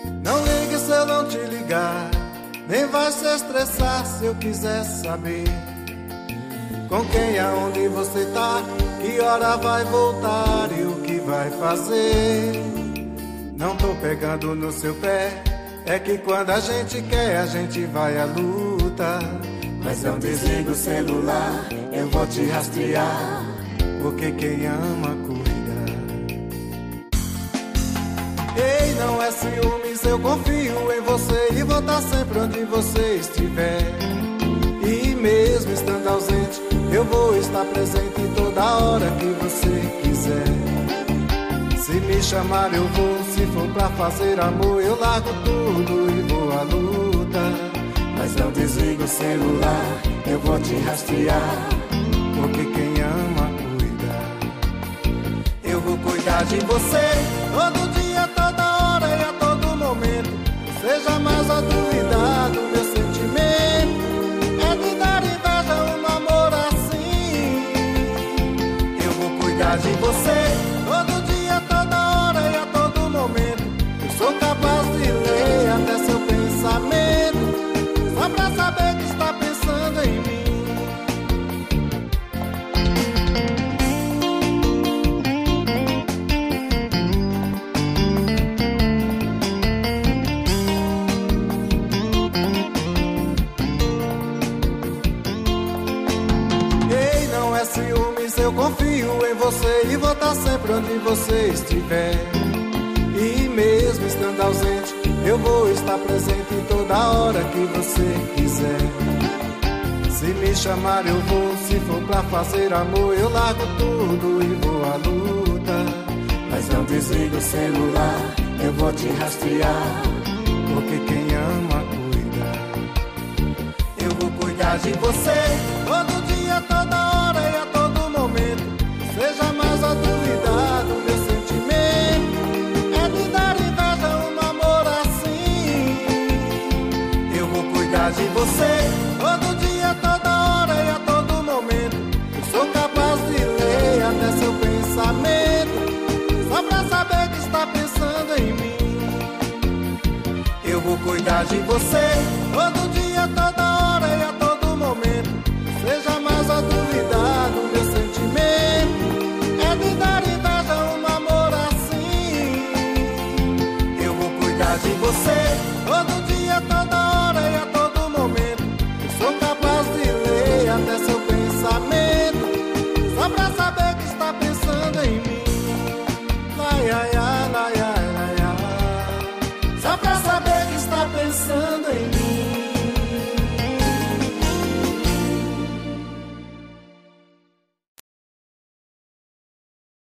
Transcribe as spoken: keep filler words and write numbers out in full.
Não ligue se eu não te ligar, nem vai se estressar se eu quiser saber com quem, aonde você tá, que hora vai voltar e o que vai fazer. Não tô pegando no seu pé, é que quando a gente quer a gente vai à luta. Mas não desliga o celular, eu vou te rastrear, porque quem ama cuida. Ei, não é ciúmes, eu confio em você e vou estar sempre onde você estiver. E mesmo estando ausente, eu vou estar presente em toda hora que você quiser. Se me chamar eu vou, se for pra fazer amor eu largo tudo e vou à luta. Mas não desliga o celular, eu vou te rastrear, porque quem ama cuida. Eu vou cuidar de você todo dia, toda hora e a todo momento. Você jamais vai duvidar do meu sentimento. É de dar inveja um amor assim. Eu vou cuidar de você todo dia, toda hora e a todo momento. Eu sou capaz de ler até seu pensamento, só pra saber que está pensando em mim. Ei, não é ciúmes, eu confio em você e vou estar sempre onde você estiver. E mesmo estando ausente, eu vou estar presente em toda hora que você quiser. Se me chamar eu vou, se for pra fazer amor eu largo tudo e vou à luta. Mas não desliga o celular, eu vou te rastrear, porque quem ama cuida. Eu vou cuidar de você todo dia, toda hora e a todo momento. Você jamais vai duvidar do meu sentimento. É de dar inveja um amor assim. Eu vou cuidar de você todo dia, toda hora e a todo momento. Eu sou capaz de ler até seu pensamento, só pra saber que está pensando em mim. Eu vou cuidar de você todo dia, toda hora e a todo momento. Você jamais vai duvidar do meu sentimento. É de dar inveja um amor assim. Eu vou cuidar de você